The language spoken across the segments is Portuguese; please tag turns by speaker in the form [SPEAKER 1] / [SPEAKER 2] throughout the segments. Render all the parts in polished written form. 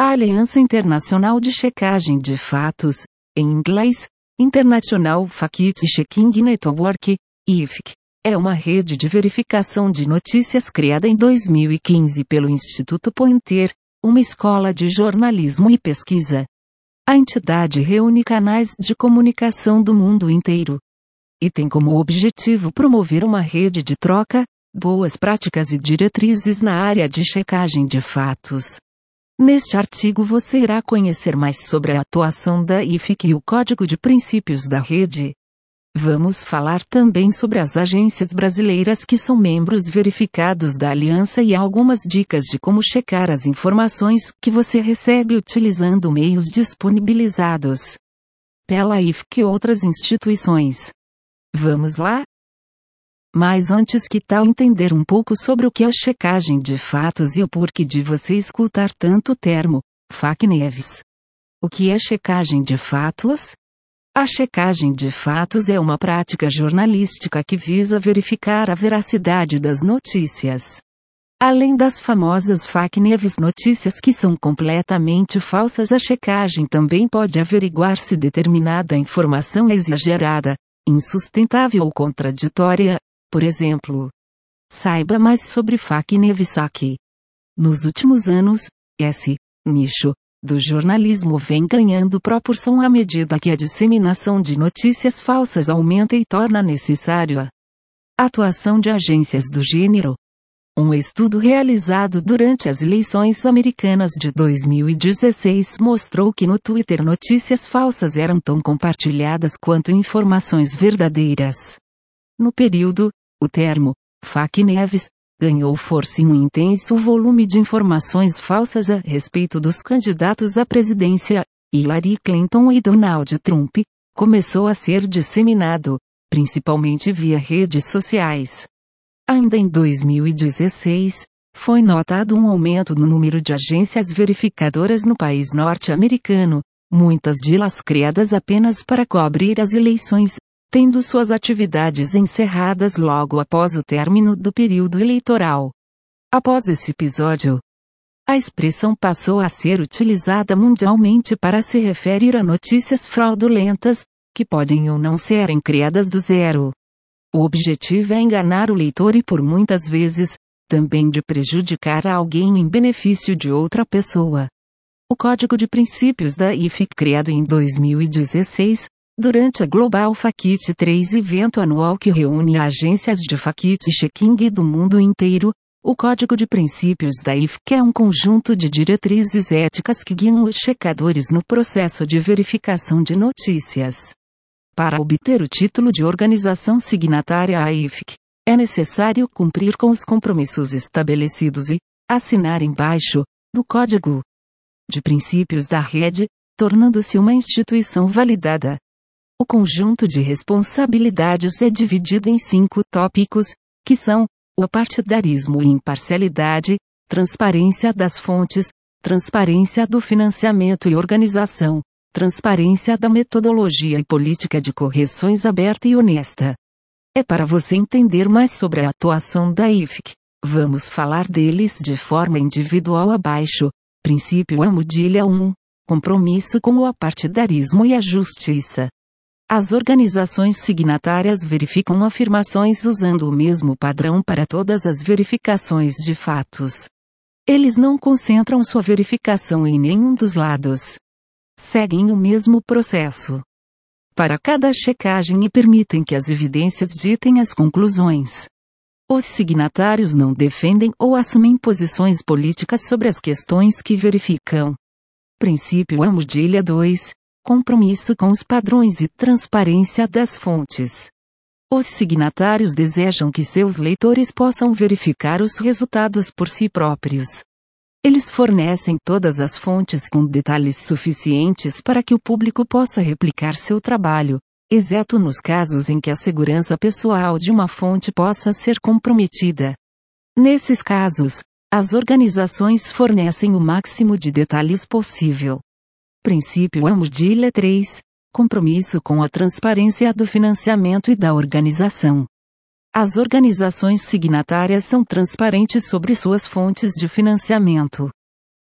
[SPEAKER 1] A Aliança Internacional de Checagem de Fatos, em inglês, International Fact-Checking Network, IFC, é uma rede de verificação de notícias criada em 2015 pelo Instituto Poynter, uma escola de jornalismo e pesquisa. A entidade reúne canais de comunicação do mundo inteiro e tem como objetivo promover uma rede de troca, boas práticas e diretrizes na área de checagem de fatos. Neste artigo você irá conhecer mais sobre a atuação da IFC e o Código de Princípios da rede. Vamos falar também sobre as agências brasileiras que são membros verificados da Aliança e algumas dicas de como checar as informações que você recebe utilizando meios disponibilizados pela IFC e outras instituições. Vamos lá? Mas antes, que tal entender um pouco sobre o que é checagem de fatos e o porquê de você escutar tanto o termo fake news? O que é checagem de fatos? A checagem de fatos é uma prática jornalística que visa verificar a veracidade das notícias. Além das famosas fake news, notícias que são completamente falsas, a checagem também pode averiguar se determinada informação é exagerada, insustentável ou contraditória. Por exemplo, saiba mais sobre fake news aqui. Nos últimos anos, esse nicho do jornalismo vem ganhando proporção à medida que a disseminação de notícias falsas aumenta e torna necessário a atuação de agências do gênero. Um estudo realizado durante as eleições americanas de 2016 mostrou que no Twitter notícias falsas eram tão compartilhadas quanto informações verdadeiras. No período, o termo fake news ganhou força em um intenso volume de informações falsas a respeito dos candidatos à presidência. Hillary Clinton e Donald Trump começou a ser disseminado, principalmente via redes sociais. Ainda em 2016, foi notado um aumento no número de agências verificadoras no país norte-americano, muitas delas criadas apenas para cobrir as eleições, tendo suas atividades encerradas logo após o término do período eleitoral. Após esse episódio, a expressão passou a ser utilizada mundialmente para se referir a notícias fraudulentas, que podem ou não serem criadas do zero. O objetivo é enganar o leitor e, por muitas vezes, também de prejudicar a alguém em benefício de outra pessoa. O Código de Princípios da IFC, criado em 2016, durante a Global Fact 3 evento anual que reúne agências de fact-checking do mundo inteiro, o Código de Princípios da IFC é um conjunto de diretrizes éticas que guiam os checadores no processo de verificação de notícias. Para obter o título de organização signatária à IFC, é necessário cumprir com os compromissos estabelecidos e assinar embaixo do Código de Princípios da rede, tornando-se uma instituição validada. O conjunto de responsabilidades é dividido em 5 tópicos, que são o partidarismo e imparcialidade, transparência das fontes, transparência do financiamento e organização, transparência da metodologia e política de correções aberta e honesta. É para você entender mais sobre a atuação da IFC. Vamos falar deles de forma individual abaixo. Princípio Amudilha 1. Compromisso com o apartidarismo e a justiça. As organizações signatárias verificam afirmações usando o mesmo padrão para todas as verificações de fatos. Eles não concentram sua verificação em nenhum dos lados. Seguem o mesmo processo para cada checagem e permitem que as evidências ditem as conclusões. Os signatários não defendem ou assumem posições políticas sobre as questões que verificam. Princípio Amudilha 2. Compromisso com os padrões e transparência das fontes. Os signatários desejam que seus leitores possam verificar os resultados por si próprios. Eles fornecem todas as fontes com detalhes suficientes para que o público possa replicar seu trabalho, exceto nos casos em que a segurança pessoal de uma fonte possa ser comprometida. Nesses casos, as organizações fornecem o máximo de detalhes possível. Princípio Amudilha 3. Compromisso com a transparência do financiamento e da organização. As organizações signatárias são transparentes sobre suas fontes de financiamento.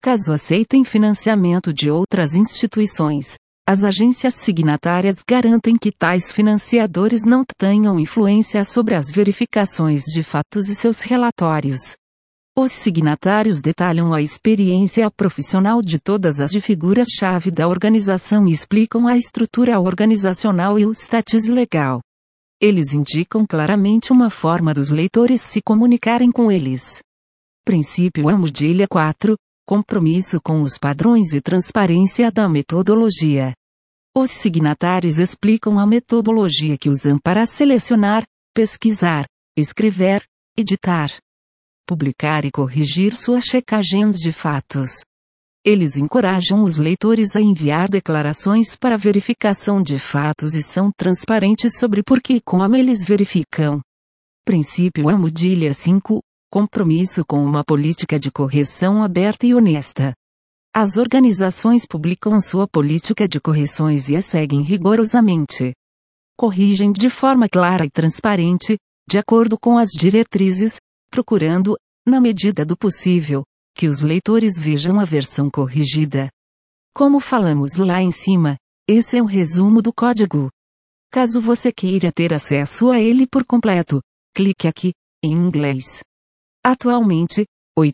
[SPEAKER 1] Caso aceitem financiamento de outras instituições, as agências signatárias garantem que tais financiadores não tenham influência sobre as verificações de fatos e seus relatórios. Os signatários detalham a experiência profissional de todas as figuras-chave da organização e explicam a estrutura organizacional e o status legal. Eles indicam claramente uma forma dos leitores se comunicarem com eles. Princípio Amudilha 4. Compromisso com os padrões e transparência da metodologia. Os signatários explicam a metodologia que usam para selecionar, pesquisar, escrever, editar, publicar e corrigir suas checagens de fatos. Eles encorajam os leitores a enviar declarações para verificação de fatos e são transparentes sobre por que e como eles verificam. Princípio Amudilha 5. Compromisso com uma política de correção aberta e honesta. As organizações publicam sua política de correções e a seguem rigorosamente. Corrigem de forma clara e transparente, de acordo com as diretrizes, procurando, na medida do possível, que os leitores vejam a versão corrigida. Como falamos lá em cima, esse é o resumo do código. Caso você queira ter acesso a ele por completo, clique aqui, em inglês. Atualmente,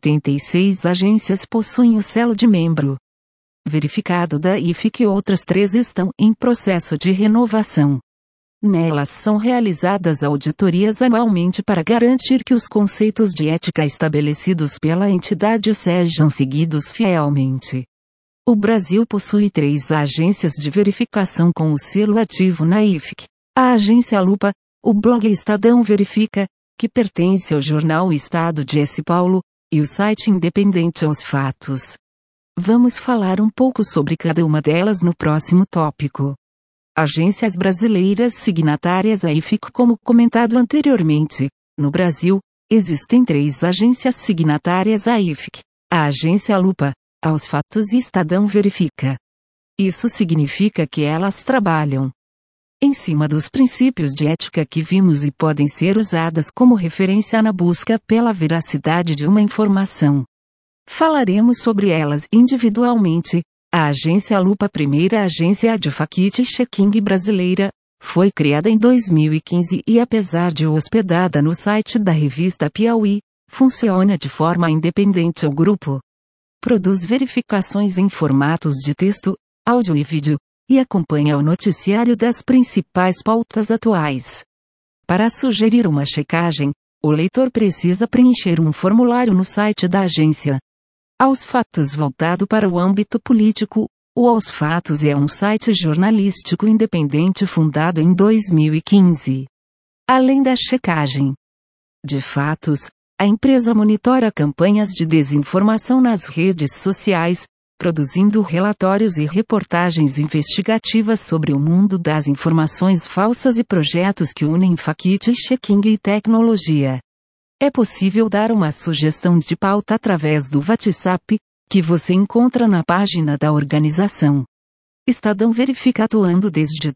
[SPEAKER 1] 86 agências possuem o selo de membro verificado da IFIC e outras 3 estão em processo de renovação. Nelas são realizadas auditorias anualmente para garantir que os conceitos de ética estabelecidos pela entidade sejam seguidos fielmente. O Brasil possui 3 agências de verificação com o selo ativo na IFIC: a agência Lupa, o blog Estadão Verifica, que pertence ao jornal Estado de S. Paulo, e o site independente Aos Fatos. Vamos falar um pouco sobre cada uma delas no próximo tópico. Agências brasileiras signatárias à IFIC. Como comentado anteriormente, no Brasil, existem 3 agências signatárias à IFIC: a agência Lupa, Aos Fatos e Estadão Verifica. Isso significa que elas trabalham em cima dos princípios de ética que vimos e podem ser usadas como referência na busca pela veracidade de uma informação. Falaremos sobre elas individualmente. A agência Lupa, primeira agência de fact-checking brasileira, foi criada em 2015 e, apesar de hospedada no site da revista Piauí, funciona de forma independente. O grupo produz verificações em formatos de texto, áudio e vídeo, e acompanha o noticiário das principais pautas atuais. Para sugerir uma checagem, o leitor precisa preencher um formulário no site da agência. Aos Fatos, voltado para o âmbito político, o Aos Fatos é um site jornalístico independente fundado em 2015. Além da checagem de fatos, a empresa monitora campanhas de desinformação nas redes sociais, produzindo relatórios e reportagens investigativas sobre o mundo das informações falsas e projetos que unem fact-checking e tecnologia. É possível dar uma sugestão de pauta através do WhatsApp, que você encontra na página da organização. Estadão Verifica. Atuando desde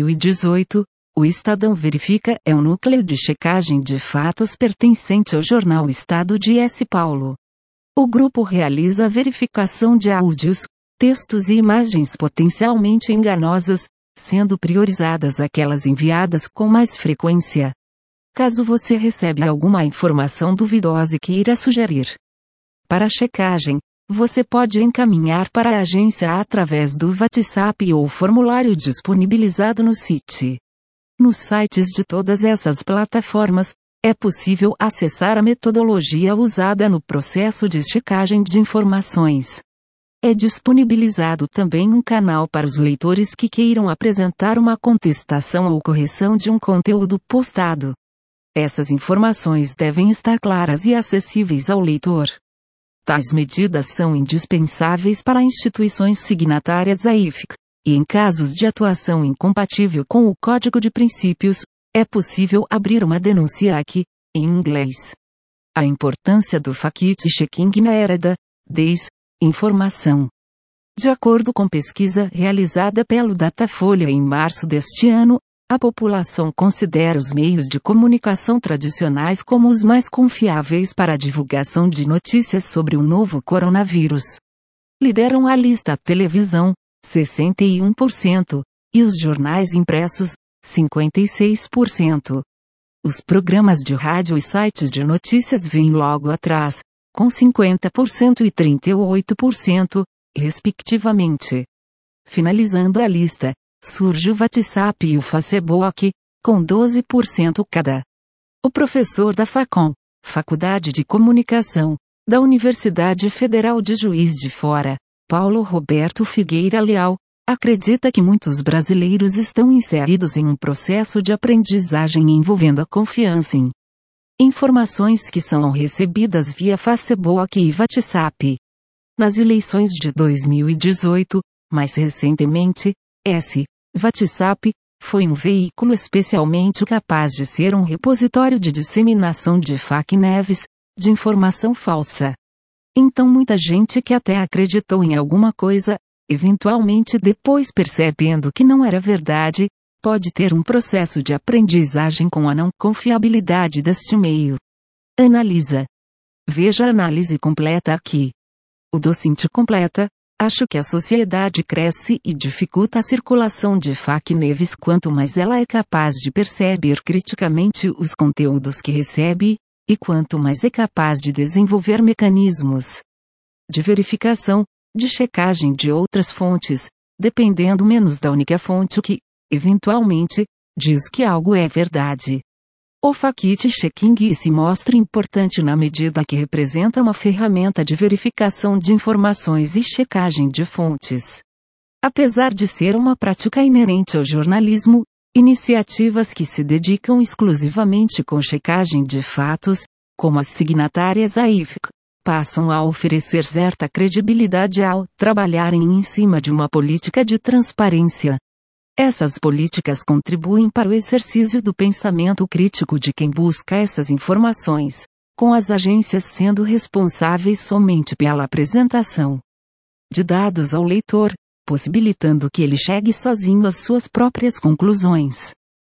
[SPEAKER 1] 2018, o Estadão Verifica é um núcleo de checagem de fatos pertencente ao jornal Estado de S. Paulo. O grupo realiza a verificação de áudios, textos e imagens potencialmente enganosas, sendo priorizadas aquelas enviadas com mais frequência. Caso você receba alguma informação duvidosa e queira sugerir para a checagem, você pode encaminhar para a agência através do WhatsApp ou formulário disponibilizado no site. Nos sites de todas essas plataformas, é possível acessar a metodologia usada no processo de checagem de informações. É disponibilizado também um canal para os leitores que queiram apresentar uma contestação ou correção de um conteúdo postado. Essas informações devem estar claras e acessíveis ao leitor. Tais medidas são indispensáveis para instituições signatárias à IFIC, e em casos de atuação incompatível com o Código de Princípios, é possível abrir uma denúncia aqui, em inglês. A importância do fact-checking na era da desinformação. De acordo com pesquisa realizada pelo Datafolha em março deste ano, a população considera os meios de comunicação tradicionais como os mais confiáveis para a divulgação de notícias sobre o novo coronavírus. Lideram a lista a televisão, 61%, e os jornais impressos, 56%. Os programas de rádio e sites de notícias vêm logo atrás, com 50% e 38%, respectivamente. Finalizando a lista, surge o WhatsApp e o Facebook, com 12% cada. O professor da Facom, Faculdade de Comunicação, da Universidade Federal de Juiz de Fora, Paulo Roberto Figueira Leal, acredita que muitos brasileiros estão inseridos em um processo de aprendizagem envolvendo a confiança em informações que são recebidas via Facebook e WhatsApp. Nas eleições de 2018, mais recentemente, WhatsApp foi um veículo especialmente capaz de ser um repositório de disseminação de fake news, de informação falsa. Então muita gente que até acreditou em alguma coisa, eventualmente depois percebendo que não era verdade, pode ter um processo de aprendizagem com a não confiabilidade deste meio. Analisa. Veja a análise completa aqui. O docente completa: acho que a sociedade cresce e dificulta a circulação de fake news quanto mais ela é capaz de perceber criticamente os conteúdos que recebe, e quanto mais é capaz de desenvolver mecanismos de verificação, de checagem de outras fontes, dependendo menos da única fonte que, eventualmente, diz que algo é verdade. O fact-checking se mostra importante na medida que representa uma ferramenta de verificação de informações e checagem de fontes. Apesar de ser uma prática inerente ao jornalismo, iniciativas que se dedicam exclusivamente com checagem de fatos, como as signatárias à IFC, passam a oferecer certa credibilidade ao trabalharem em cima de uma política de transparência. Essas políticas contribuem para o exercício do pensamento crítico de quem busca essas informações, com as agências sendo responsáveis somente pela apresentação de dados ao leitor, possibilitando que ele chegue sozinho às suas próprias conclusões.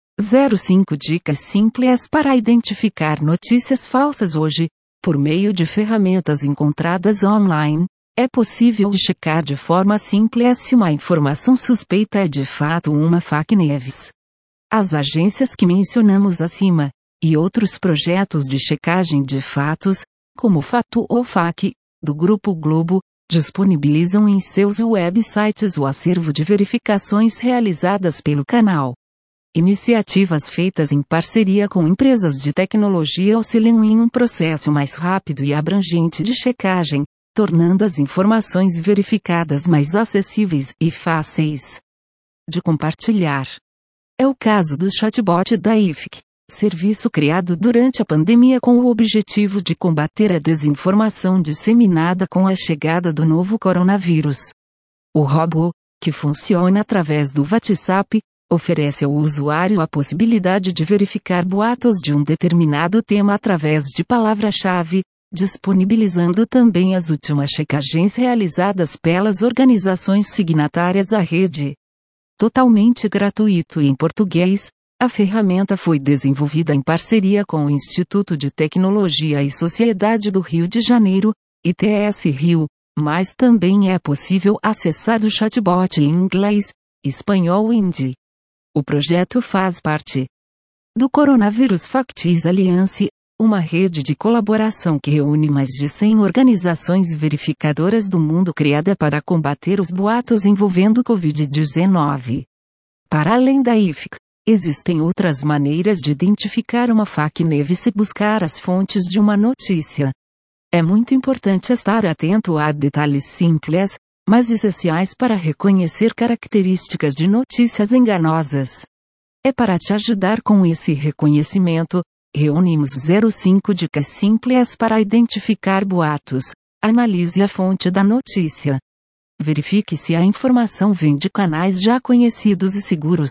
[SPEAKER 1] 05 Dicas simples para identificar notícias falsas hoje, por meio de ferramentas encontradas online. É possível checar de forma simples se uma informação suspeita é de fato uma fake news. As agências que mencionamos acima, e outros projetos de checagem de fatos, como Fato ou FAQ, do Grupo Globo, disponibilizam em seus websites o acervo de verificações realizadas pelo canal. Iniciativas feitas em parceria com empresas de tecnologia auxiliam em um processo mais rápido e abrangente de checagem, tornando as informações verificadas mais acessíveis e fáceis de compartilhar. É o caso do chatbot da IFC, serviço criado durante a pandemia com o objetivo de combater a desinformação disseminada com a chegada do novo coronavírus. O robô, que funciona através do WhatsApp, oferece ao usuário a possibilidade de verificar boatos de um determinado tema através de palavra-chave, disponibilizando também as últimas checagens realizadas pelas organizações signatárias à rede. Totalmente gratuito e em português, a ferramenta foi desenvolvida em parceria com o Instituto de Tecnologia e Sociedade do Rio de Janeiro, ITS Rio, mas também é possível acessar o chatbot em inglês, espanhol e hindi. O projeto faz parte do Coronavirus Facts Alliance, uma rede de colaboração que reúne mais de 100 organizações verificadoras do mundo criada para combater os boatos envolvendo Covid-19. Para além da IFC, existem outras maneiras de identificar uma fake news e buscar as fontes de uma notícia. É muito importante estar atento a detalhes simples, mas essenciais para reconhecer características de notícias enganosas. É para te ajudar com esse reconhecimento, reunimos 05 dicas simples para identificar boatos. Analise a fonte da notícia. Verifique se a informação vem de canais já conhecidos e seguros.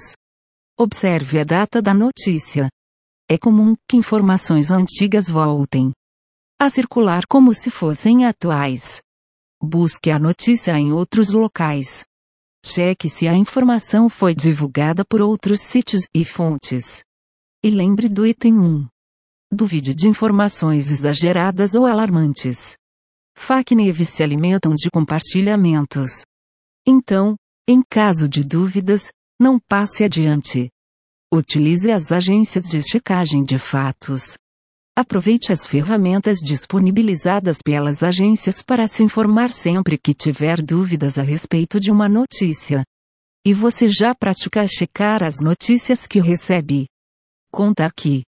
[SPEAKER 1] Observe a data da notícia. É comum que informações antigas voltem a circular como se fossem atuais. Busque a notícia em outros locais. Cheque se a informação foi divulgada por outros sítios e fontes. E lembre do item 1. Duvide de informações exageradas ou alarmantes. fake news se alimentam de compartilhamentos. Então, em caso de dúvidas, não passe adiante. Utilize as agências de checagem de fatos. Aproveite as ferramentas disponibilizadas pelas agências para se informar sempre que tiver dúvidas a respeito de uma notícia. E você já pratica checar as notícias que recebe? Conta aqui.